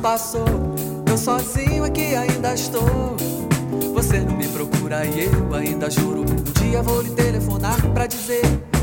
passou. Eu sozinho aqui ainda estou. Você não me procura e eu ainda juro. Um dia vou lhe telefonar pra dizer